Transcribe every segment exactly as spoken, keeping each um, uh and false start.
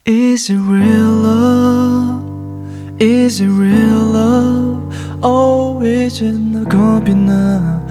Is it real love? Is it real love? Oh 이제 나 겁이 나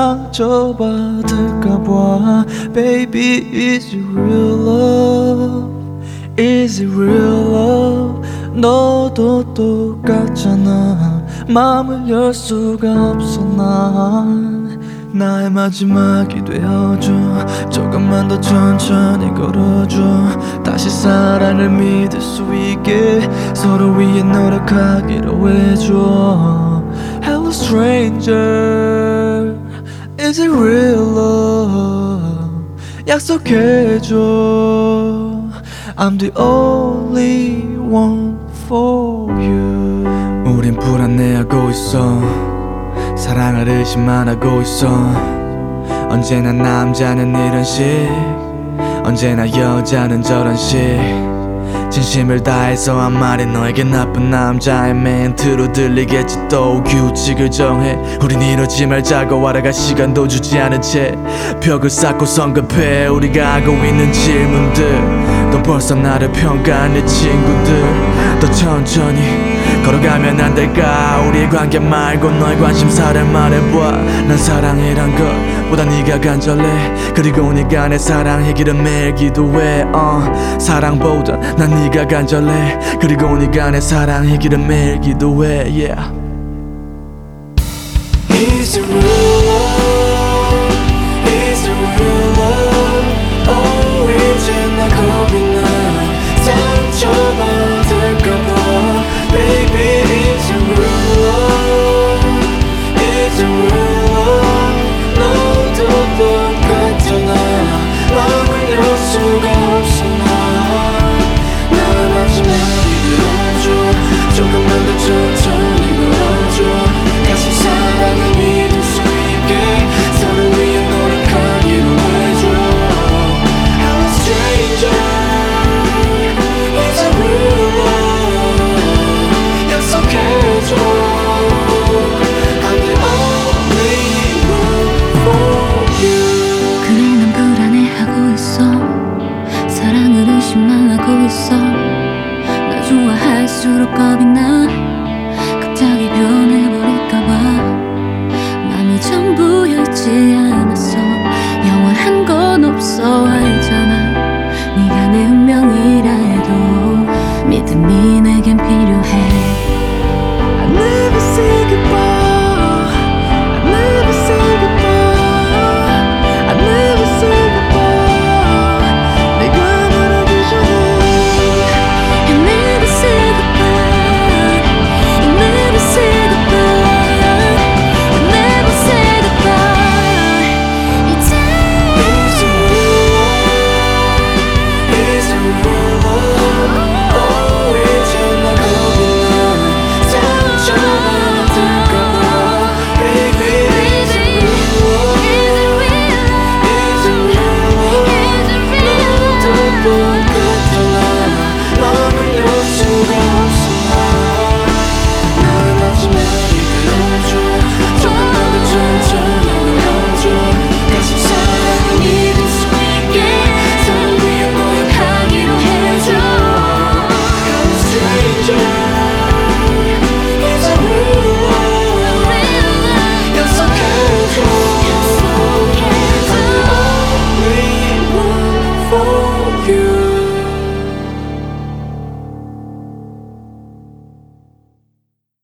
상처받을까봐 Baby is it real love? Is it real love? 너도 똑같잖아 마음을 열 수가 없어 난 나의 마지막이 되어줘 조금만 더 천천히 걸어줘 다시 사랑을 믿을 수 있게 서로 위해 노력하기로 해줘 Hello stranger Is it real love 약속해줘 I'm the only one for you 우린 불안해하고 있어 사랑을 의심만하고 있어 언제나 남자는 이런 식 언제나 여자는 저런 식 진심을 다해서 한 말이 너에게 나쁜 남자의 멘트로 들리겠지 또 규칙을 정해 우린 이러지 말자고 알아갈 시간도 주지 않은 채 벽을 쌓고 성급해 우리가 하고 있는 질문들 넌 벌써 나를 평가한 내 친구들 더 천천히 걸어가면 안 될까 우리의 관계 말고 너의 관심사를 말해봐 난 사랑이란 것보다 네가 간절해 그리고 네가 내 사랑의 길을 매일 기도해 uh, 사랑보다 난 네가 간절해 그리고 네가 내 사랑의 길을 매일 기도해 yeah. Is it real love? Is it real love? Oh 이제 나 겁이 나 상처받을까봐 Baby, is it real love? Is it real love? 너도 똑같잖아 마음을 열 수가 없어 난 나의 마지막이 되어줘 조금만 더 천천히 걸어줘 다시 사랑을 믿을 수 있게 서로 위해 노력하기로 해줘 Hello stranger Is it real love? 약속해줘 I'm the only one for you 그래 난 불안해하고 있어 사랑을 의심만 하고 있어 널 좋아할수록 겁이 나